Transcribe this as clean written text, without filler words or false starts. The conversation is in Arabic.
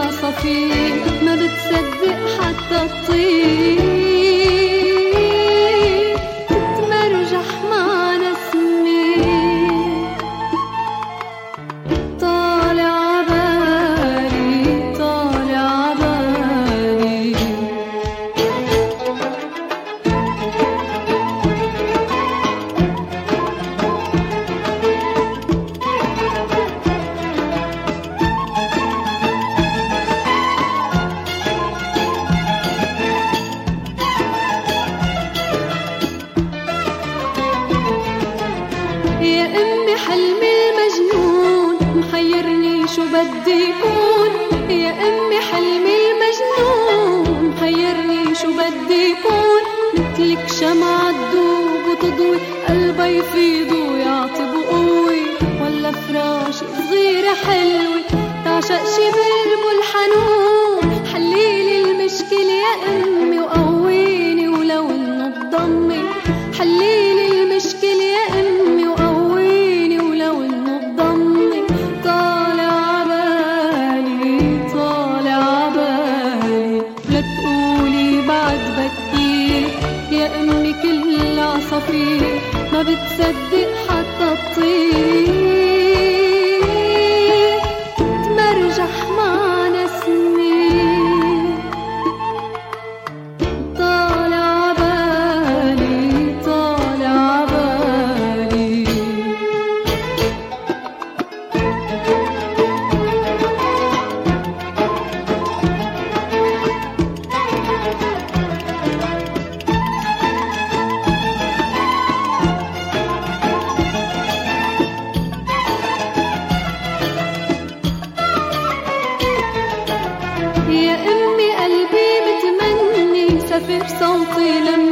العصافير ما بتصدق حتى الطير تتمرجح مع نسمة طالع عبالي طالع عبالي. يا أمي حلمي المجنون محيرني شو بدي يكون. يا أمي حلمي المجنون محيرني شو بدي يكون. مثلك شمعة تدوب وتضوي قلبي يفيض ويعطي بقوي ولا فراشة صغيرة حلوة تعشق شي بلبل حنون. حليلي المشكلة يا أمي وقويني ولو إنه بضمي. حليلي المشكلة يا أمي وقويني ولو إنه بضمي. طالع عبالي طالع عبالي لا تقولي بعد بكير. يا أمي كل العصافير ما بتصدق حتى الطير تمرجح مع نسمة طالع عبالي طالع عبالي. يا أمي قلبي متمني سافر صوتي لما